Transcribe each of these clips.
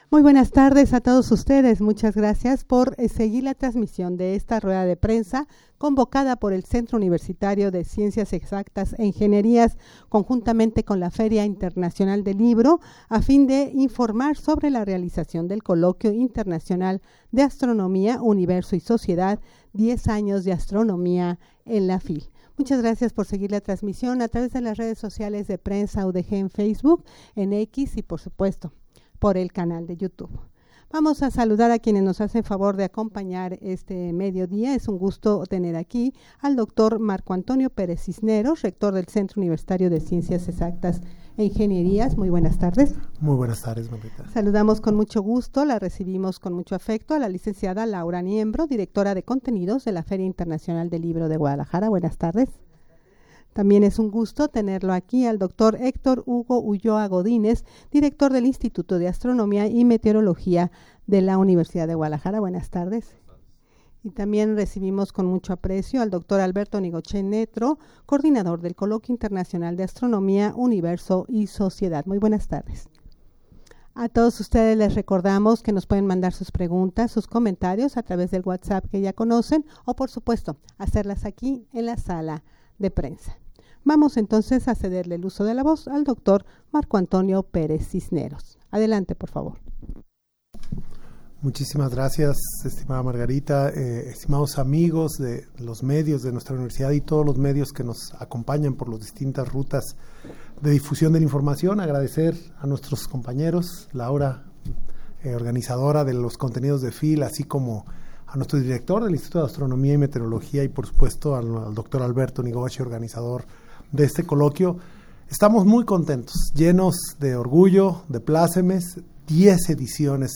Muy buenas tardes a todos ustedes. Muchas gracias por seguir la transmisión de esta rueda de prensa convocada por el Centro Universitario de Ciencias Exactas e Ingenierías conjuntamente con la Feria Internacional del Libro a fin de informar sobre la realización del Coloquio Internacional de Astronomía, Universo y Sociedad, 10 años de astronomía en la FIL. Muchas gracias por seguir la transmisión a través de las redes sociales de Prensa UDG en Facebook, en X y por supuesto por el canal de YouTube. Vamos a saludar a quienes nos hacen favor de acompañar este mediodía. Es un gusto tener aquí al doctor Marco Antonio Pérez Cisneros, rector del Centro Universitario de Ciencias Exactas e Ingenierías. Muy buenas tardes. Muy buenas tardes, Marita. Saludamos con mucho gusto, la recibimos con mucho afecto a la licenciada Laura Niembro, directora de contenidos de la Feria Internacional del Libro de Guadalajara. Buenas tardes. También es un gusto tenerlo aquí al doctor Héctor Hugo Ulloa Godínez, director del Instituto de Astronomía y Meteorología de la Universidad de Guadalajara. Buenas tardes. Y también recibimos con mucho aprecio al doctor Alberto Nigochen Netro, coordinador del Coloquio Internacional de Astronomía, Universo y Sociedad. Muy buenas tardes. A todos ustedes les recordamos que nos pueden mandar sus preguntas, sus comentarios a través del WhatsApp que ya conocen o, por supuesto, hacerlas aquí en la sala de prensa. Vamos entonces a cederle el uso de la voz al doctor Marco Antonio Pérez Cisneros. Adelante, por favor. Muchísimas gracias, estimada Margarita, estimados amigos de los medios de nuestra universidad y todos los medios que nos acompañan por las distintas rutas de difusión de la información. Agradecer a nuestros compañeros, Laura, organizadora de los contenidos de FIL, así como a nuestro director del Instituto de Astronomía y Meteorología y por supuesto al doctor Alberto Nigoche, organizador de este coloquio. Estamos muy contentos, llenos de orgullo, de plácemes. 10 ediciones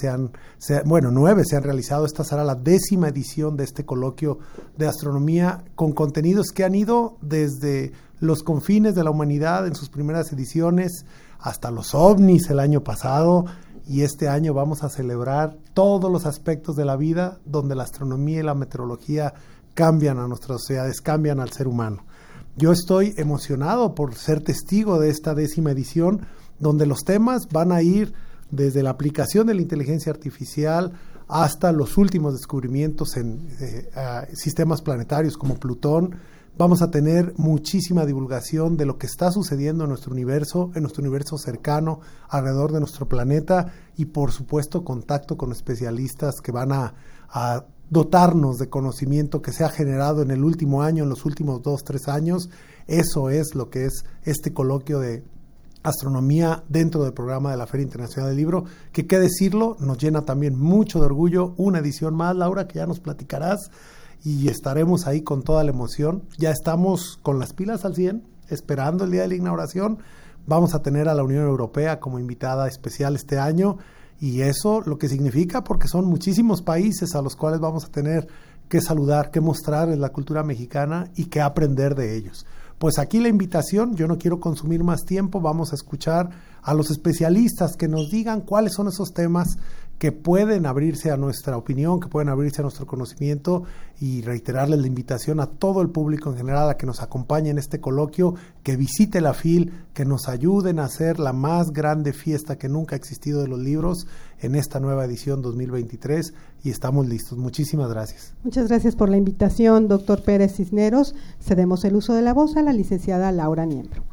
9 se han realizado. Esta será la 10ª edición de este coloquio de astronomía con contenidos que han ido desde los confines de la humanidad en sus primeras ediciones hasta los ovnis el año pasado. Y este año vamos a celebrar todos los aspectos de la vida donde la astronomía y la meteorología cambian a nuestras sociedades, cambian al ser humano. Yo estoy emocionado por ser testigo de esta 10ª edición, donde los temas van a ir desde la aplicación de la inteligencia artificial hasta los últimos descubrimientos en sistemas planetarios como Plutón. Vamos a tener muchísima divulgación de lo que está sucediendo en nuestro universo cercano, alrededor de nuestro planeta y por supuesto contacto con especialistas que van a dotarnos de conocimiento que se ha generado en el último año, en los últimos 2-3 años. Eso es lo que es este coloquio de astronomía dentro del programa de la Feria Internacional del Libro, que qué decirlo, nos llena también mucho de orgullo. Una edición más, Laura, que ya nos platicarás. Y estaremos ahí con toda la emoción. Ya estamos con las pilas al 100, esperando el día de la inauguración. Vamos a tener a la Unión Europea como invitada especial este año, y eso lo que significa, porque son muchísimos países a los cuales vamos a tener que saludar, que mostrarles la cultura mexicana y que aprender de ellos. Pues aquí la invitación, yo no quiero consumir más tiempo, vamos a escuchar a los especialistas que nos digan cuáles son esos temas que pueden abrirse a nuestra opinión, que pueden abrirse a nuestro conocimiento, y reiterarles la invitación a todo el público en general a que nos acompañe en este coloquio, que visite la FIL, que nos ayuden a hacer la más grande fiesta que nunca ha existido de los libros en esta nueva edición 2023, y estamos listos. Muchísimas gracias. Muchas gracias por la invitación, doctor Pérez Cisneros. Cedemos el uso de la voz a la licenciada Laura Niembro.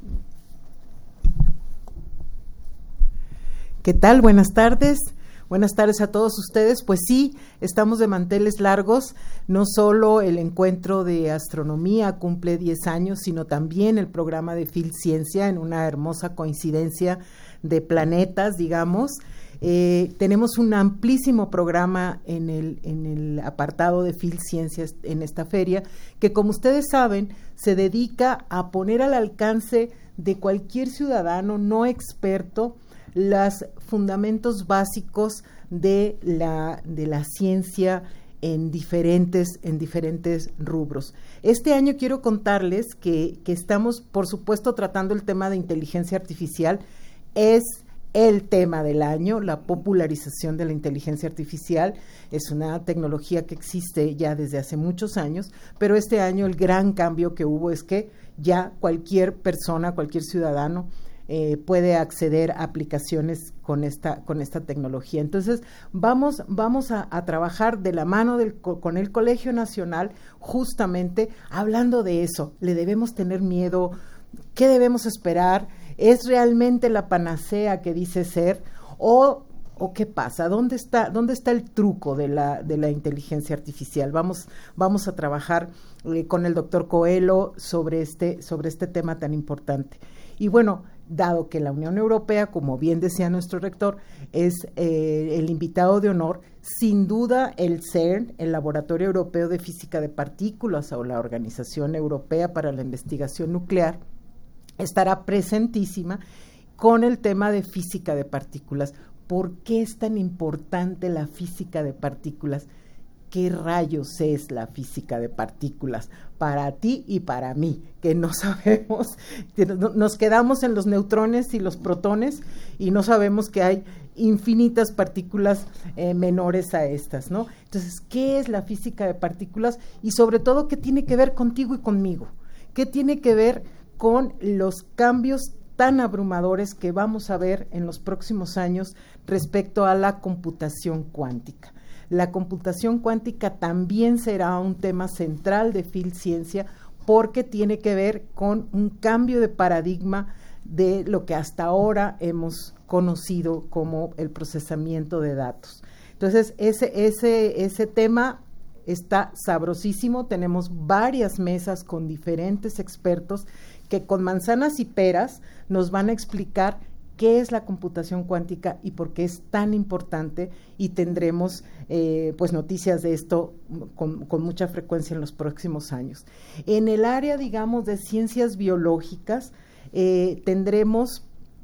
¿Qué tal? Buenas tardes. Buenas tardes a todos ustedes. Pues sí, estamos de manteles largos. No solo el encuentro de astronomía cumple 10 años, sino también el programa de FIL Ciencia, en una hermosa coincidencia de planetas, digamos. Tenemos un amplísimo programa en el apartado de FIL Ciencias en esta feria, que como ustedes saben, se dedica a poner al alcance de cualquier ciudadano no experto los fundamentos básicos de la ciencia en diferentes rubros. Este año quiero contarles que estamos, por supuesto, tratando el tema de inteligencia artificial. Es el tema del año, la popularización de la inteligencia artificial. Es una tecnología que existe ya desde hace muchos años, pero este año el gran cambio que hubo es que ya cualquier persona, cualquier ciudadano puede acceder a aplicaciones con esta tecnología. Entonces, vamos a trabajar de la mano con el Colegio Nacional, justamente hablando de eso. ¿Le debemos tener miedo? ¿Qué debemos esperar? ¿Es realmente la panacea que dice ser? ¿O qué pasa? ¿Dónde está el truco de la inteligencia artificial? Vamos a trabajar con el doctor Coelho sobre este tema tan importante. Y bueno, dado que la Unión Europea, como bien decía nuestro rector, es el invitado de honor, sin duda el CERN, el Laboratorio Europeo de Física de Partículas, o la Organización Europea para la Investigación Nuclear, estará presentísima con el tema de física de partículas. ¿Por qué es tan importante la física de partículas? ¿Qué rayos es la física de partículas para ti y para mí? Que no sabemos, que nos quedamos en los neutrones y los protones y no sabemos que hay infinitas partículas menores a estas, ¿no? Entonces, ¿qué es la física de partículas? Y sobre todo, ¿qué tiene que ver contigo y conmigo? ¿Qué tiene que ver con los cambios tan abrumadores que vamos a ver en los próximos años respecto a la computación cuántica? La computación cuántica también será un tema central de PhilCiencia porque tiene que ver con un cambio de paradigma de lo que hasta ahora hemos conocido como el procesamiento de datos. Entonces, ese tema está sabrosísimo. Tenemos varias mesas con diferentes expertos que con manzanas y peras nos van a explicar qué es la computación cuántica y por qué es tan importante, y tendremos pues noticias de esto con mucha frecuencia en los próximos años. En el área, digamos, de ciencias biológicas, tendremos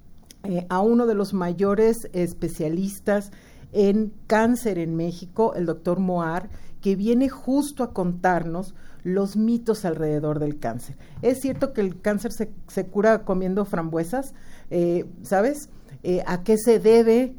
a uno de los mayores especialistas en cáncer en México, el doctor Moar, que viene justo a contarnos los mitos alrededor del cáncer. Es cierto que el cáncer se cura comiendo frambuesas, ¿sabes? ¿A qué se debe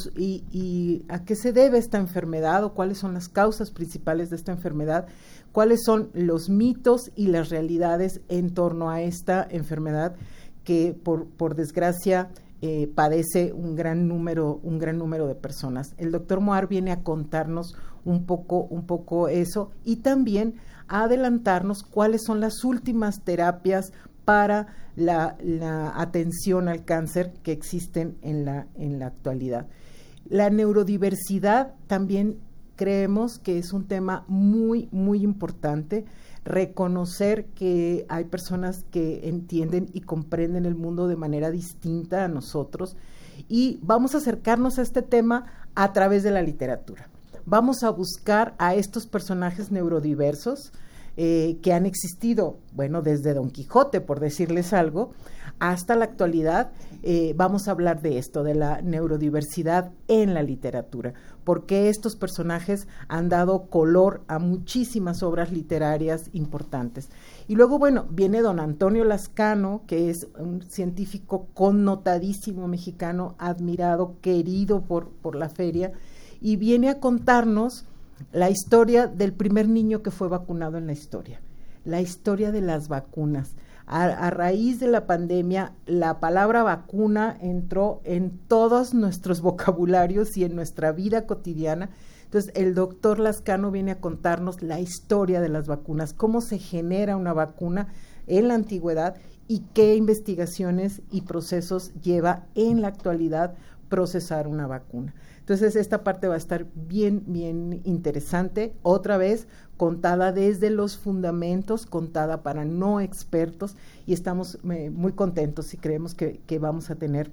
a qué se debe esta enfermedad, o cuáles son las causas principales de esta enfermedad? ¿Cuáles son los mitos y las realidades en torno a esta enfermedad que por desgracia padece un gran número de personas? El doctor Moar viene a contarnos un poco eso, y también a adelantarnos cuáles son las últimas terapias para la atención al cáncer que existen en la actualidad. La neurodiversidad también creemos que es un tema muy, muy importante. Reconocer que hay personas que entienden y comprenden el mundo de manera distinta a nosotros, y vamos a acercarnos a este tema a través de la literatura. Vamos a buscar a estos personajes neurodiversos que han existido, bueno, desde Don Quijote, por decirles algo, hasta la actualidad. Vamos a hablar de esto, de la neurodiversidad en la literatura, porque estos personajes han dado color a muchísimas obras literarias importantes. Y luego, bueno, viene don Antonio Lascano, que es un científico connotadísimo mexicano, admirado, querido por la feria, y viene a contarnos la historia del primer niño que fue vacunado en la historia de las vacunas. A raíz de la pandemia, la palabra vacuna entró en todos nuestros vocabularios y en nuestra vida cotidiana. Entonces, el doctor Lascano viene a contarnos la historia de las vacunas, cómo se genera una vacuna en la antigüedad y qué investigaciones y procesos lleva en la actualidad procesar una vacuna. Entonces, esta parte va a estar bien, bien interesante, otra vez contada desde los fundamentos, contada para no expertos, y estamos muy contentos y creemos que vamos a tener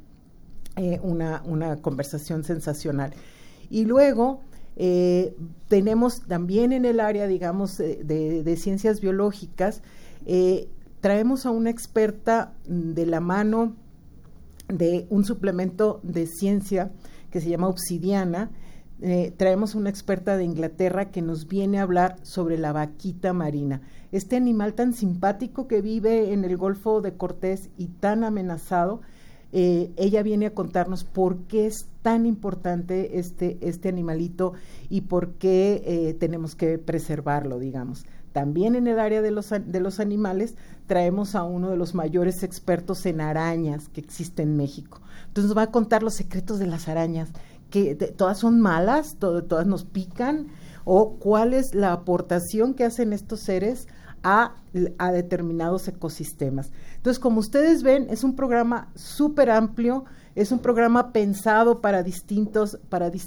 una conversación sensacional. Y luego tenemos también en el área, digamos, de ciencias biológicas, traemos a una experta de la mano de un suplemento de ciencia que se llama Obsidiana. Traemos una experta de Inglaterra que nos viene a hablar sobre la vaquita marina, este animal tan simpático que vive en el Golfo de Cortés y tan amenazado. Ella viene a contarnos por qué es tan importante este animalito y por qué tenemos que preservarlo, digamos. También en el área de los animales traemos a uno de los mayores expertos en arañas que existe en México. Entonces nos va a contar los secretos de las arañas, que todas son malas, todas nos pican, o cuál es la aportación que hacen estos seres a determinados ecosistemas. Entonces, como ustedes ven, es un programa súper amplio, es un programa pensado para distintos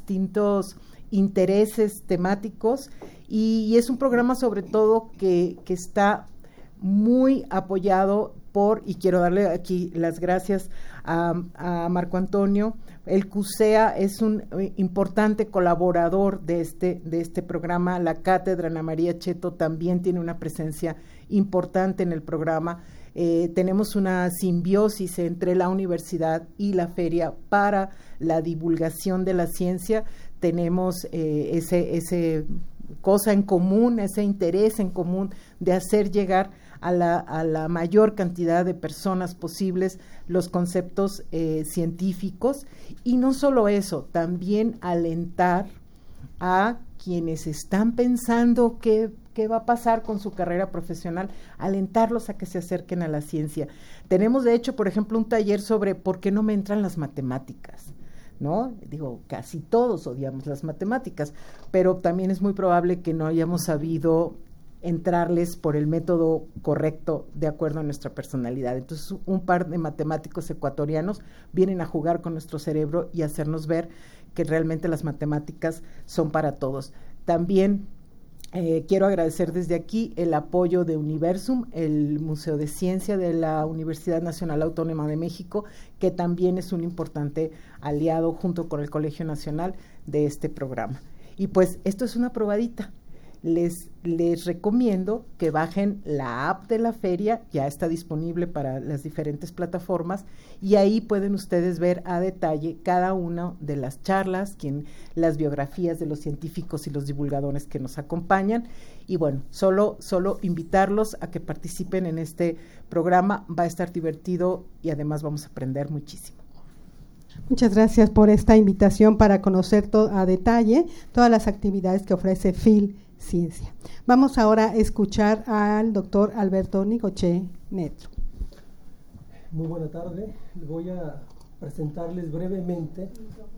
intereses temáticos, y es un programa sobre todo que está muy apoyado y quiero darle aquí las gracias a Marco Antonio. El CUSEA es un importante colaborador de este programa. La Cátedra Ana María Cheto también tiene una presencia importante en el programa. Tenemos una simbiosis entre la universidad y la feria para la divulgación de la ciencia. Tenemos ese cosa en común, ese interés en común de hacer llegar a la mayor cantidad de personas posibles los conceptos científicos, y no solo eso, también alentar a quienes están pensando qué va a pasar con su carrera profesional, alentarlos a que se acerquen a la ciencia. Tenemos, de hecho, por ejemplo, un taller sobre por qué no me entran las matemáticas, ¿no? Digo, casi todos odiamos las matemáticas, pero también es muy probable que no hayamos sabido entrarles por el método correcto de acuerdo a nuestra personalidad. Entonces, un par de matemáticos ecuatorianos vienen a jugar con nuestro cerebro y hacernos ver que realmente las matemáticas son para todos. También quiero agradecer desde aquí el apoyo de Universum, el Museo de Ciencia de la Universidad Nacional Autónoma de México, que también es un importante aliado junto con el Colegio Nacional de este programa. Y pues esto es una probadita. Les recomiendo que bajen la app de la feria, ya está disponible para las diferentes plataformas, y ahí pueden ustedes ver a detalle cada una de las charlas, las biografías de los científicos y los divulgadores que nos acompañan. Y bueno, solo invitarlos a que participen en este programa, va a estar divertido y además vamos a aprender muchísimo. Muchas gracias por esta invitación para conocer a detalle todas las actividades que ofrece FIL Ciencia. Vamos ahora a escuchar al doctor Alberto Nicoche Netro. Muy buena tarde. Voy a presentarles brevemente.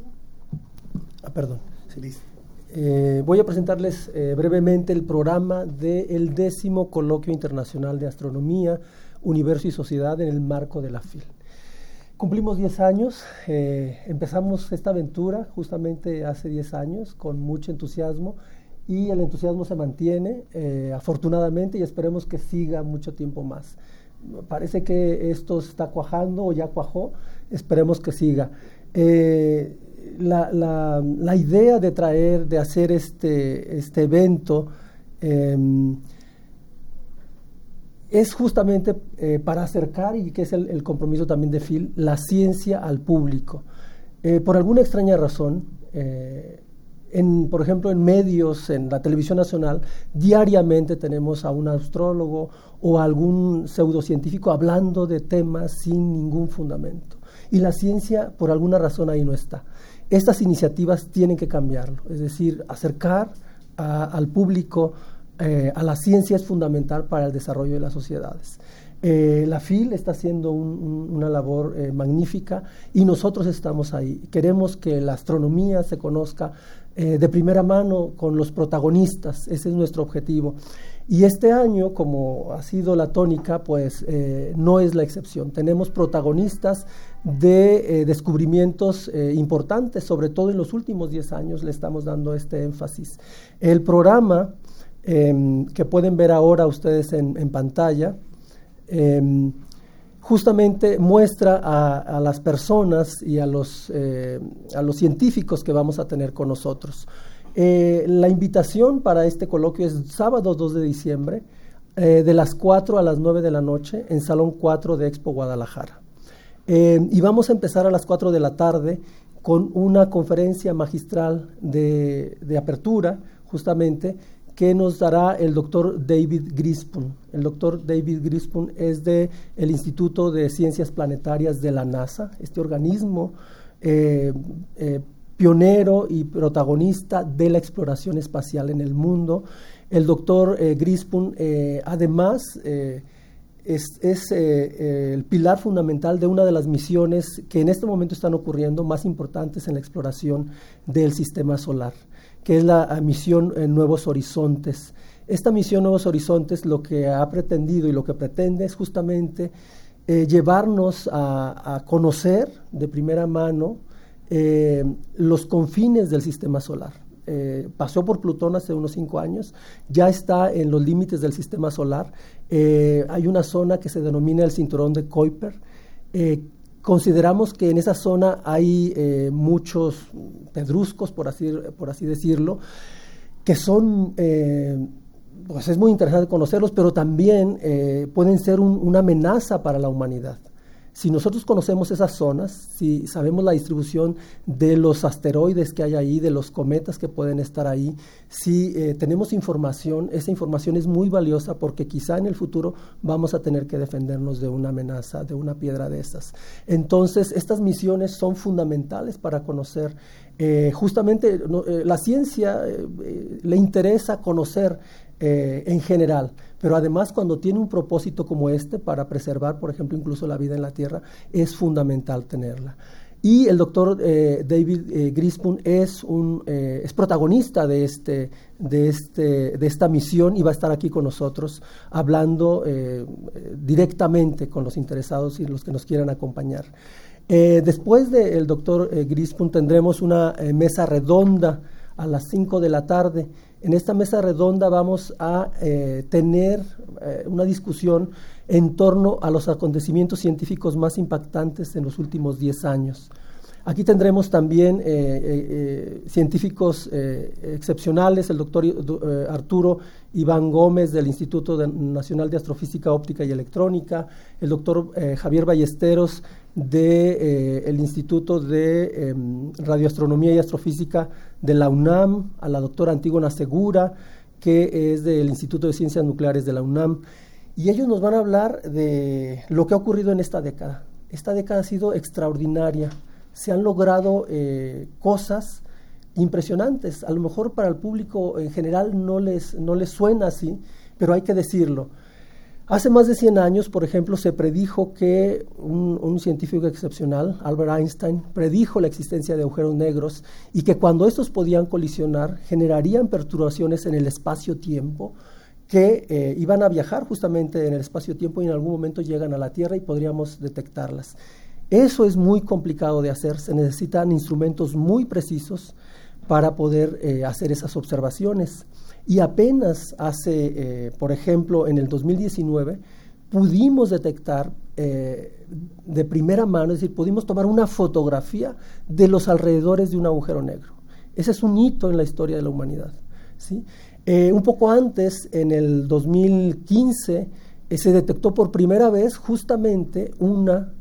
Voy a presentarles brevemente el programa del 10º Coloquio Internacional de Astronomía, Universo y Sociedad en el marco de la FIL. Cumplimos 10 años, empezamos esta aventura justamente hace 10 años con mucho entusiasmo, y el entusiasmo se mantiene afortunadamente, y esperemos que siga mucho tiempo más. Parece que esto está cuajando o ya cuajó, esperemos que siga. La idea de hacer este evento es justamente para acercar, y que es el compromiso también de FIL, la ciencia al público. Por alguna extraña razón, por ejemplo, en medios, en la televisión nacional, diariamente tenemos a un astrólogo o a algún pseudocientífico hablando de temas sin ningún fundamento. Y la ciencia, por alguna razón, ahí no está. Estas iniciativas tienen que cambiarlo, es decir, acercar al público a la ciencia es fundamental para el desarrollo de las sociedades. La FIL está haciendo una labor magnífica, y nosotros estamos ahí. Queremos que la astronomía se conozca de primera mano con los protagonistas, ese es nuestro objetivo. Y este año, como ha sido la tónica, pues no es la excepción. Tenemos protagonistas de descubrimientos importantes, sobre todo en los últimos 10 años le estamos dando este énfasis. El programa que pueden ver ahora ustedes en pantalla, justamente muestra a las personas y a los científicos que vamos a tener con nosotros. La invitación para este coloquio es sábado 2 de diciembre, de las 4 a las 9 de la noche, en Salón 4 de Expo Guadalajara. Y vamos a empezar a las 4 de la tarde con una conferencia magistral de apertura, justamente, que nos dará el doctor David Grispun. El doctor David Grispun es del Instituto de Ciencias Planetarias de la NASA, este organismo pionero y protagonista de la exploración espacial en el mundo. El doctor Grispun, además, es el pilar fundamental de una de las misiones que en este momento están ocurriendo más importantes en la exploración del sistema solar, que es la misión Nuevos Horizontes. Esta misión Nuevos Horizontes lo que ha pretendido y lo que pretende es justamente llevarnos a conocer de primera mano los confines del sistema solar. Pasó por Plutón hace unos 5 años, ya está en los límites del sistema solar. Hay una zona que se denomina el cinturón de Kuiper. Consideramos que en esa zona hay muchos pedruscos, por así decirlo, que son, pues es muy interesante conocerlos, pero también pueden ser una amenaza para la humanidad. Si nosotros conocemos esas zonas, si sabemos la distribución de los asteroides que hay ahí, de los cometas que pueden estar ahí, si tenemos información, esa información es muy valiosa porque quizá en el futuro vamos a tener que defendernos de una amenaza, de una piedra de esas. Entonces, estas misiones son fundamentales para conocer. Justamente la ciencia le interesa conocer en general, pero además cuando tiene un propósito como este para preservar, por ejemplo, incluso la vida en la Tierra, es fundamental tenerla. Y el doctor David Grispun es protagonista de esta misión y va a estar aquí con nosotros hablando directamente con los interesados y los que nos quieran acompañar. Después del doctor Grispun tendremos una mesa redonda a las 5 de la tarde. En esta mesa redonda vamos a tener una discusión en torno a los acontecimientos científicos más impactantes en los últimos 10 años. Aquí tendremos también científicos excepcionales, el doctor Arturo Iván Gómez del Instituto Nacional de Astrofísica Óptica y Electrónica, el doctor Javier Ballesteros del Instituto de Radioastronomía y Astrofísica de la UNAM, a la doctora Antígona Segura, que es del Instituto de Ciencias Nucleares de la UNAM, y ellos nos van a hablar de lo que ha ocurrido en esta década. Esta década ha sido extraordinaria. Se han logrado cosas impresionantes. A lo mejor para el público en general no les suena así, pero hay que decirlo. Hace más de 100 años, por ejemplo, se predijo que un científico excepcional, Albert Einstein, predijo la existencia de agujeros negros y que cuando estos podían colisionar generarían perturbaciones en el espacio-tiempo que iban a viajar justamente en el espacio-tiempo y en algún momento llegan a la Tierra y podríamos detectarlas. Eso es muy complicado de hacer, se necesitan instrumentos muy precisos para poder hacer esas observaciones. Y apenas hace, por ejemplo, en el 2019, pudimos detectar de primera mano, es decir, pudimos tomar una fotografía de los alrededores de un agujero negro. Ese es un hito en la historia de la humanidad, ¿sí? Un poco antes, en el 2015, se detectó por primera vez justamente una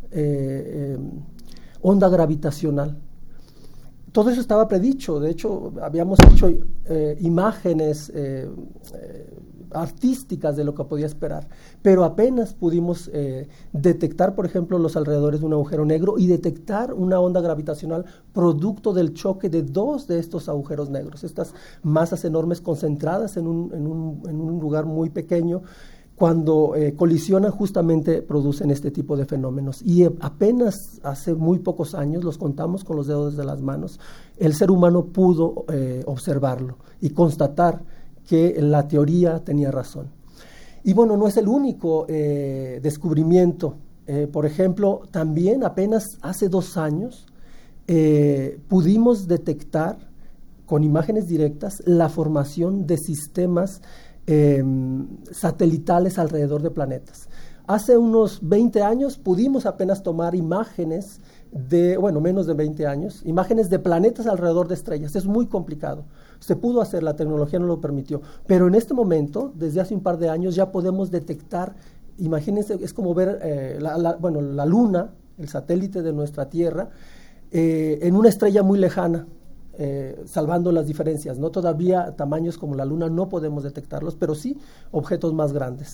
onda gravitacional. Todo eso estaba predicho. De hecho, habíamos hecho imágenes artísticas de lo que podía esperar, pero apenas pudimos detectar, por ejemplo, los alrededores de un agujero negro y detectar una onda gravitacional producto del choque de 2 de estos agujeros negros, estas masas enormes concentradas en un lugar muy pequeño. Cuando colisionan justamente producen este tipo de fenómenos y apenas hace muy pocos años, los contamos con los dedos de las manos, el ser humano pudo observarlo y constatar que la teoría tenía razón. Y bueno, no es el único descubrimiento. Por ejemplo, también apenas hace 2 años pudimos detectar con imágenes directas la formación de sistemas satelitales alrededor de planetas. Hace unos 20 años pudimos apenas tomar imágenes menos de 20 años, imágenes de planetas alrededor de estrellas. Es muy complicado. Se pudo hacer, la tecnología no lo permitió. Pero en este momento, desde hace un par de años, ya podemos detectar, imagínense, es como ver la Luna, el satélite de nuestra Tierra, en una estrella muy lejana. Salvando las diferencias, ¿no? Todavía tamaños como la Luna no podemos detectarlos, pero sí objetos más grandes.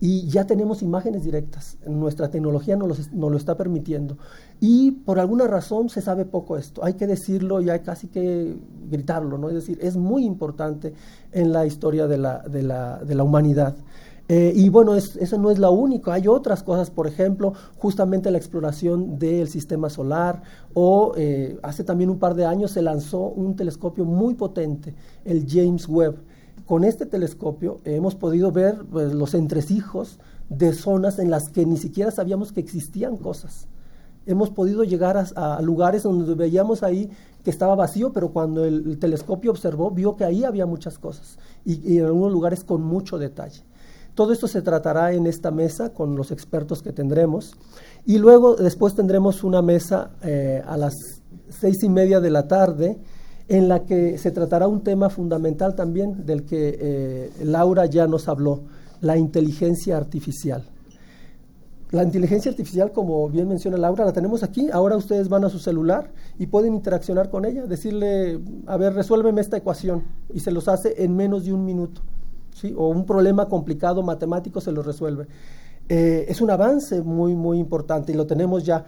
y ya tenemos imágenes directas. Nuestra tecnología nos lo está permitiendo. Y por alguna razón se sabe poco esto. Hay que decirlo y hay casi que gritarlo, ¿no? Es decir, es muy importante en la historia de la humanidad. Y bueno, eso no es lo único. Hay otras cosas, por ejemplo, justamente la exploración del sistema solar, o hace también un par de años se lanzó un telescopio muy potente, el James Webb. Con este telescopio hemos podido ver pues, los entresijos de zonas en las que ni siquiera sabíamos que existían cosas. Hemos podido llegar a lugares donde veíamos ahí que estaba vacío, pero cuando el telescopio observó, vio que ahí había muchas cosas y en algunos lugares con mucho detalle. Todo esto se tratará en esta mesa con los expertos que tendremos, y luego después tendremos una mesa a las 6:30 de la tarde, en la que se tratará un tema fundamental también del que Laura ya nos habló, la inteligencia artificial. La inteligencia artificial, como bien menciona Laura, la tenemos aquí. Ahora ustedes van a su celular y pueden interaccionar con ella, decirle, a ver, resuélveme esta ecuación, y se los hace en menos de un minuto, ¿sí? O un problema complicado matemático se lo resuelve. Es un avance muy, muy importante y lo tenemos ya.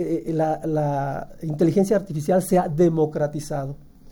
La inteligencia artificial se ha democratizado.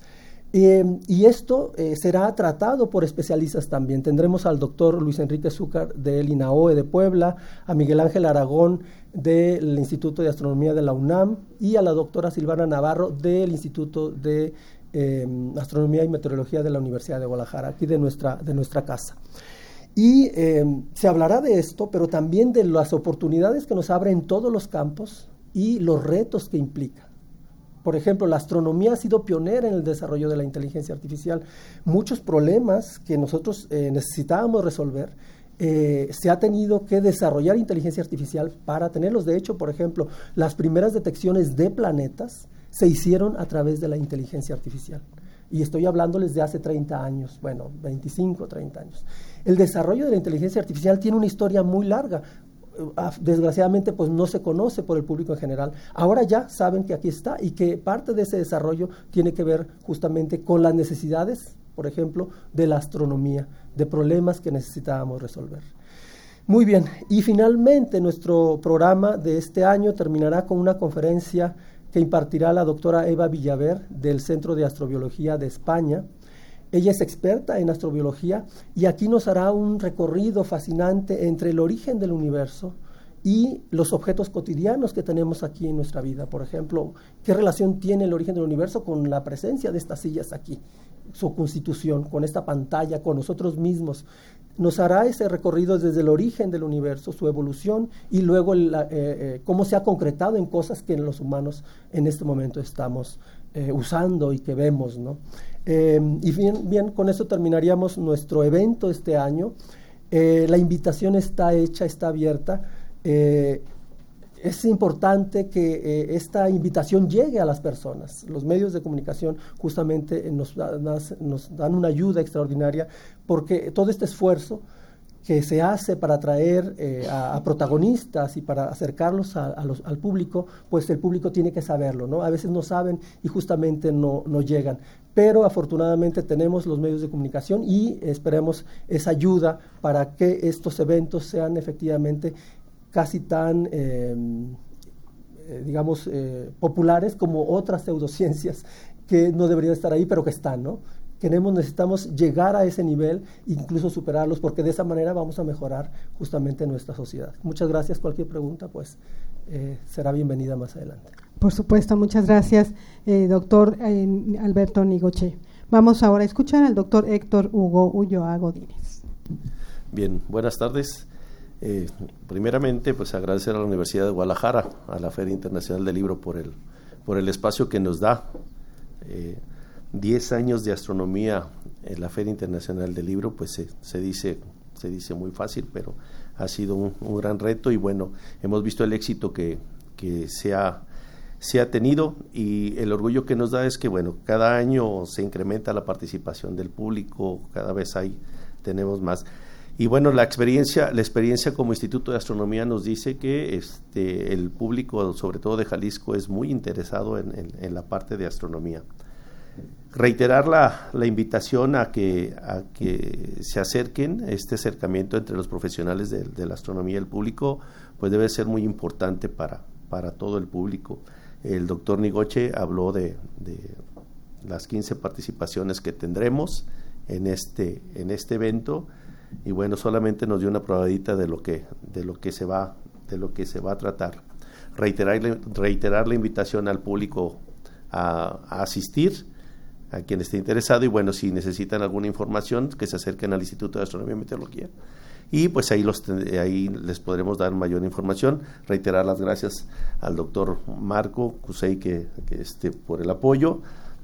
Y esto será tratado por especialistas también. Tendremos al doctor Luis Enrique Zúcar del INAOE de Puebla, a Miguel Ángel Aragón del Instituto de Astronomía de la UNAM y a la doctora Silvana Navarro del Instituto de Astronomía y Meteorología de la Universidad de Guadalajara, aquí de nuestra casa. Y se hablará de esto, pero también de las oportunidades que nos abre en todos los campos y los retos que implica. Por ejemplo, la astronomía ha sido pionera en el desarrollo de la inteligencia artificial. Muchos problemas que nosotros necesitábamos resolver, se ha tenido que desarrollar inteligencia artificial para tenerlos. De hecho, por ejemplo, las primeras detecciones de planetas se hicieron a través de la inteligencia artificial. Y estoy hablándoles de hace 30 años, bueno, 25, 30 años. El desarrollo de la inteligencia artificial tiene una historia muy larga. Desgraciadamente pues no se conoce por el público en general. Ahora ya saben que aquí está y que parte de ese desarrollo tiene que ver justamente con las necesidades, por ejemplo, de la astronomía, de problemas que necesitábamos resolver. Muy bien, y finalmente nuestro programa de este año terminará con una conferencia que impartirá la doctora Eva Villaver del Centro de Astrobiología de España. Ella es experta en astrobiología y aquí nos hará un recorrido fascinante entre el origen del universo y los objetos cotidianos que tenemos aquí en nuestra vida. Por ejemplo, ¿qué relación tiene el origen del universo con la presencia de estas sillas aquí? Su constitución, con esta pantalla, con nosotros mismos. Nos hará ese recorrido desde el origen del universo, su evolución y luego cómo se ha concretado en cosas que los humanos en este momento estamos usando y que vemos, ¿no? Y bien, con eso terminaríamos nuestro evento este año. La invitación está hecha, está abierta. Es importante que esta invitación llegue a las personas. Los medios de comunicación justamente nos dan una ayuda extraordinaria, porque todo este esfuerzo que se hace para atraer a protagonistas y para acercarlos al público, pues el público tiene que saberlo, ¿no? A veces no saben y justamente no llegan, pero afortunadamente tenemos los medios de comunicación y esperemos esa ayuda para que estos eventos sean efectivamente casi tan, populares como otras pseudociencias que no deberían estar ahí, pero que están, ¿no? Necesitamos llegar a ese nivel, incluso superarlos, porque de esa manera vamos a mejorar justamente nuestra sociedad. Muchas gracias. Cualquier pregunta, pues, será bienvenida más adelante. Por supuesto, muchas gracias, doctor Alberto Nigoche. Vamos ahora a escuchar al doctor Héctor Hugo Ulloa Godínez. Bien, buenas tardes. Primeramente, pues agradecer a la Universidad de Guadalajara, a la Feria Internacional del Libro por el espacio que nos da. 10 años de astronomía en la Feria Internacional del Libro, pues se dice muy fácil, pero ha sido un gran reto y bueno, hemos visto el éxito que se ha tenido y el orgullo que nos da es que bueno, cada año se incrementa la participación del público, cada vez tenemos más. Y bueno, la experiencia como Instituto de Astronomía nos dice que el público, sobre todo de Jalisco, es muy interesado en la parte de astronomía. Reiterar la invitación a que se acerquen. Este acercamiento entre los profesionales de la astronomía y el público pues debe ser muy importante para todo el público. El doctor Nigoche habló de las 15 participaciones que tendremos en este evento, y bueno, solamente nos dio una probadita de lo que se va a tratar. Reiterar la invitación al público a asistir, a quien esté interesado, y bueno, si necesitan alguna información, que se acerquen al Instituto de Astronomía y Meteorología, y pues ahí les podremos dar mayor información. Reiterar las gracias al doctor Marco Cusey que por el apoyo,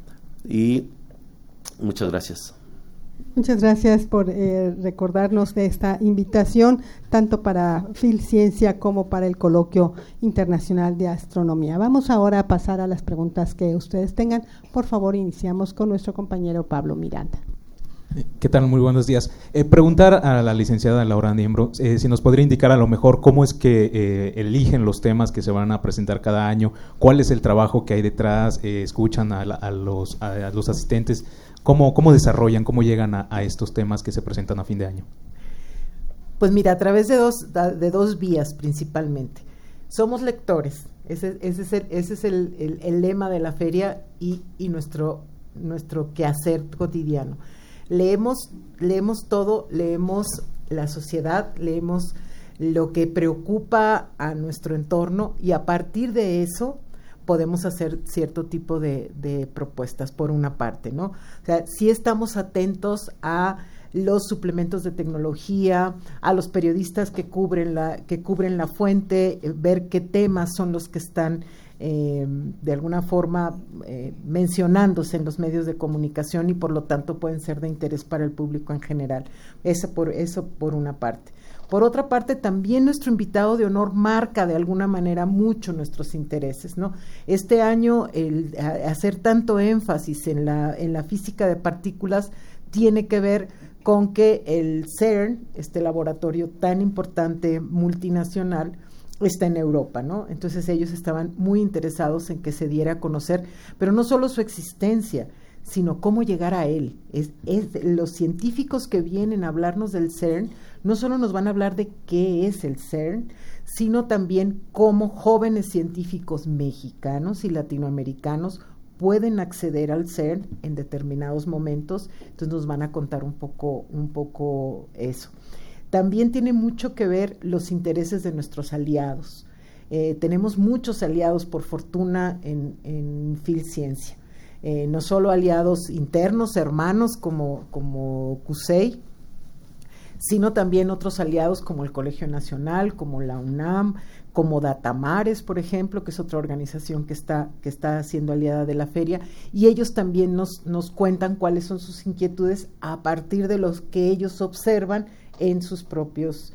y muchas gracias. Muchas gracias por recordarnos de esta invitación, tanto para FilCiencia como para el Coloquio Internacional de Astronomía. Vamos ahora a pasar a las preguntas que ustedes tengan. Por favor, iniciamos con nuestro compañero Pablo Miranda. ¿Qué tal? Muy buenos días. Preguntar a la licenciada Laura Niembro si nos podría indicar a lo mejor cómo es que eligen los temas que se van a presentar cada año, cuál es el trabajo que hay detrás, escuchan a los asistentes, cómo desarrollan, cómo llegan a estos temas que se presentan a fin de año. Pues mira, a través de dos vías principalmente. Somos lectores, ese es el lema de la feria y nuestro quehacer cotidiano. Leemos todo, leemos la sociedad, leemos lo que preocupa a nuestro entorno, y a partir de eso podemos hacer cierto tipo de propuestas, por una parte, ¿no? O sea, sí estamos atentos a los suplementos de tecnología, a los periodistas que cubren la fuente, ver qué temas son los que están de alguna forma mencionándose en los medios de comunicación, y por lo tanto pueden ser de interés para el público en general. Eso por una parte. Por otra parte, también nuestro invitado de honor marca de alguna manera mucho nuestros intereses, ¿no? Este año, el hacer tanto énfasis en la física de partículas tiene que ver con que el CERN, este laboratorio tan importante multinacional, está en Europa, ¿no? Entonces ellos estaban muy interesados en que se diera a conocer, pero no solo su existencia, sino cómo llegar a él. Los científicos que vienen a hablarnos del CERN no solo nos van a hablar de qué es el CERN, sino también cómo jóvenes científicos mexicanos y latinoamericanos pueden acceder al CERN en determinados momentos. Entonces nos van a contar un poco eso. También tiene mucho que ver los intereses de nuestros aliados. Tenemos muchos aliados, por fortuna, en FilCiencia. No solo aliados internos, hermanos como CUSEI, sino también otros aliados como el Colegio Nacional, como la UNAM, como Datamares, por ejemplo, que es otra organización que está siendo aliada de la feria, y ellos también nos cuentan cuáles son sus inquietudes a partir de los que ellos observan en sus propios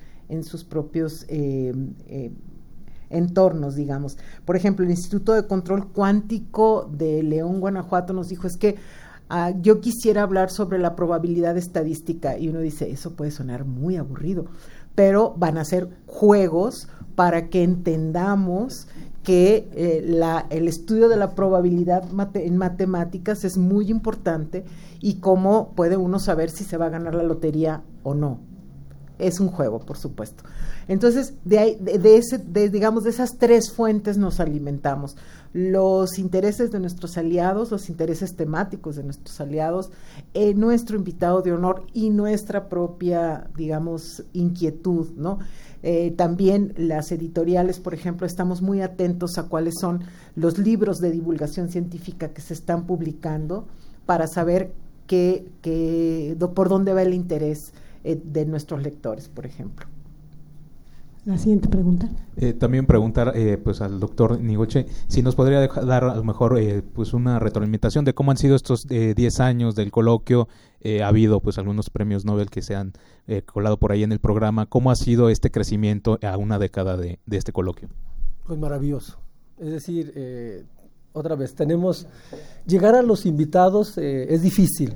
entornos, digamos. Por ejemplo, el Instituto de Control Cuántico de León, Guanajuato, nos dijo, es que yo quisiera hablar sobre la probabilidad estadística, y uno dice, eso puede sonar muy aburrido, pero van a ser juegos para que entendamos que el estudio de la probabilidad en matemáticas es muy importante, y cómo puede uno saber si se va a ganar la lotería o no. Es un juego, por supuesto. Entonces, digamos, de esas tres fuentes nos alimentamos. Los intereses de nuestros aliados, los intereses temáticos de nuestros aliados, nuestro invitado de honor y nuestra propia, digamos, inquietud, ¿no? También las editoriales, por ejemplo, estamos muy atentos a cuáles son los libros de divulgación científica que se están publicando, para saber por dónde va el interés de nuestros lectores, por ejemplo. La siguiente pregunta. También preguntar pues al doctor Nigoche si nos podría dar a lo mejor pues una retroalimentación de cómo han sido estos 10 años del coloquio. Ha habido pues algunos premios Nobel que se han colado por ahí en el programa. ¿Cómo ha sido este crecimiento a una década de este coloquio? Pues maravilloso. Es decir, otra vez, llegar a los invitados es difícil.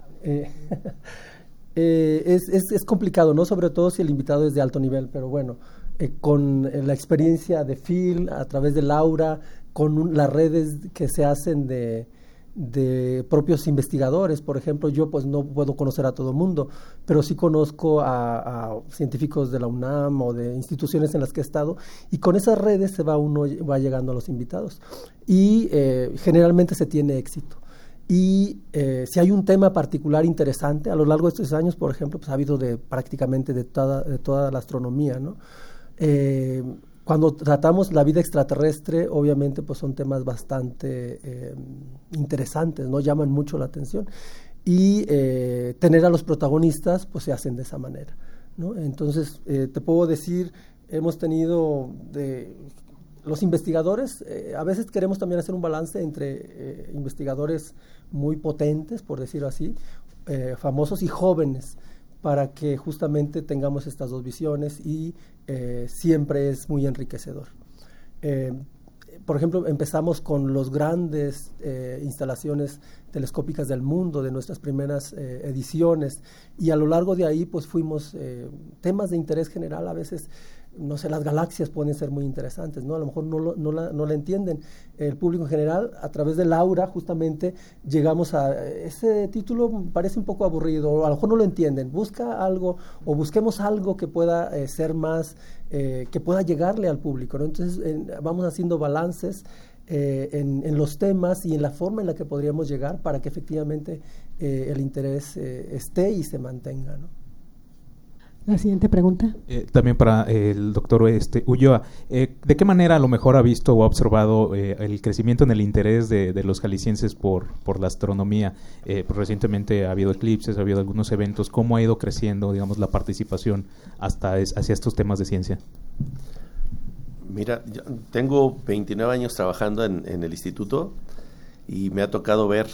Es complicado, ¿no? Sobre todo si el invitado es de alto nivel, pero bueno, con la experiencia de Phil, a través de Laura, con las redes que se hacen de de propios investigadores. Por ejemplo, yo pues no puedo conocer a todo mundo, pero sí conozco a científicos de la UNAM o de instituciones en las que he estado, y con esas redes uno va llegando a los invitados y generalmente se tiene éxito. Y si hay un tema particular interesante, a lo largo de estos años, por ejemplo, pues ha habido prácticamente de toda la astronomía, ¿no? Cuando tratamos la vida extraterrestre, obviamente pues son temas bastante interesantes, ¿no? Llaman mucho la atención, y tener a los protagonistas pues se hacen de esa manera, ¿no? Entonces te puedo decir, hemos tenido los investigadores, a veces queremos también hacer un balance entre investigadores muy potentes, por decirlo así, famosos, y jóvenes, para que justamente tengamos estas dos visiones, y siempre es muy enriquecedor. Por ejemplo, empezamos con las grandes instalaciones telescópicas del mundo, de nuestras primeras ediciones, y a lo largo de ahí pues fuimos temas de interés general. A veces, no sé, las galaxias pueden ser muy interesantes, ¿no? A lo mejor no la entienden el público en general. A través de Laura justamente llegamos a ese título, parece un poco aburrido, o a lo mejor no lo entienden, busca algo, o busquemos algo que pueda ser más, que pueda llegarle al público, ¿no? Entonces vamos haciendo balances en los temas y en la forma en la que podríamos llegar para que efectivamente el interés esté y se mantenga, ¿no? La siguiente pregunta. También para el doctor Ulloa. ¿De qué manera a lo mejor ha visto o ha observado el crecimiento en el interés de los jaliscienses por la astronomía? Pues recientemente ha habido eclipses, ha habido algunos eventos. ¿Cómo ha ido creciendo, digamos, la participación hacia estos temas de ciencia? Mira, yo tengo 29 años trabajando en el instituto, y me ha tocado ver,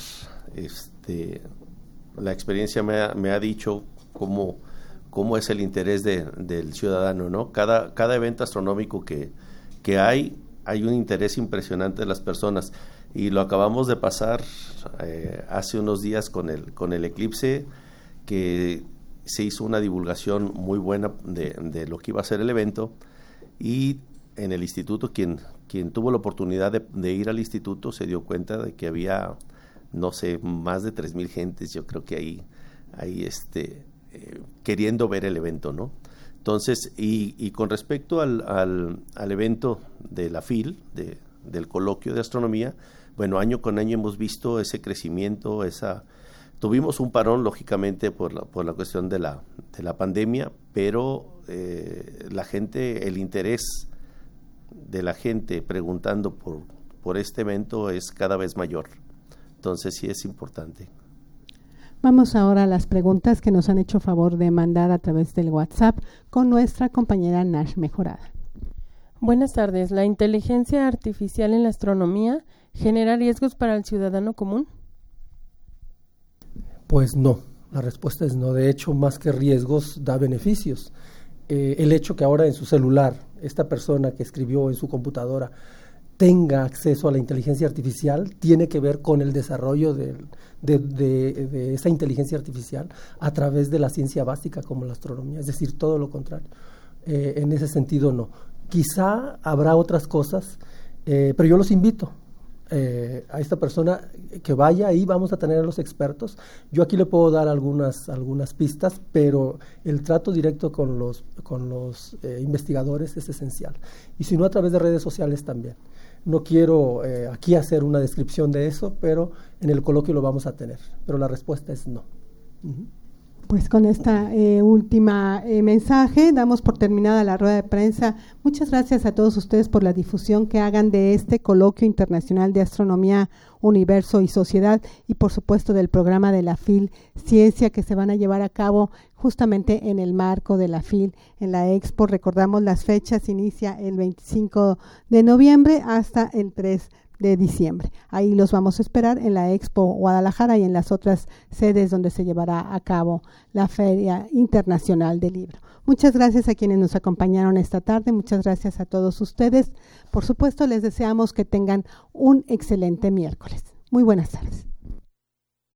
la experiencia me ha dicho cómo es el interés del ciudadano, ¿no? Cada evento astronómico que hay un interés impresionante de las personas, y lo acabamos de pasar hace unos días con el eclipse, que se hizo una divulgación muy buena de lo que iba a ser el evento, y en el instituto quien tuvo la oportunidad de ir al instituto se dio cuenta de que había, no sé, más de 3,000 gentes, yo creo que ahí queriendo ver el evento, ¿no? Entonces, y con respecto al evento de la FIL, del coloquio de astronomía, bueno, año con año hemos visto ese crecimiento, tuvimos un parón, lógicamente, por la cuestión de la pandemia, pero el interés de la gente preguntando por este evento es cada vez mayor. Entonces, sí es importante. Vamos ahora a las preguntas que nos han hecho favor de mandar a través del WhatsApp con nuestra compañera Nash Mejorada. Buenas tardes. ¿La inteligencia artificial en la astronomía genera riesgos para el ciudadano común? Pues no, la respuesta es no. De hecho, más que riesgos, da beneficios. El hecho que ahora en su celular, esta persona que escribió en su computadora tenga acceso a la inteligencia artificial, tiene que ver con el desarrollo de esa inteligencia artificial a través de la ciencia básica como la astronomía, es decir, todo lo contrario. En ese sentido no. Quizá habrá otras cosas, pero yo los invito a esta persona que vaya, ahí vamos a tener a los expertos. Yo aquí le puedo dar algunas pistas, pero el trato directo con los investigadores es esencial. Y si no, a través de redes sociales también. No quiero aquí hacer una descripción de eso, pero en el coloquio lo vamos a tener. Pero la respuesta es no. Uh-huh. Pues con esta última mensaje damos por terminada la rueda de prensa. Muchas gracias a todos ustedes por la difusión que hagan de este coloquio internacional de astronomía, universo y sociedad, y por supuesto del programa de la FIL Ciencia, que se van a llevar a cabo justamente en el marco de la FIL en la Expo. Recordamos las fechas, inicia el 25 de noviembre hasta el 3 de diciembre. Ahí los vamos a esperar en la Expo Guadalajara y en las otras sedes donde se llevará a cabo la Feria Internacional del Libro. Muchas gracias a quienes nos acompañaron esta tarde, muchas gracias a todos ustedes. Por supuesto, les deseamos que tengan un excelente miércoles. Muy buenas tardes.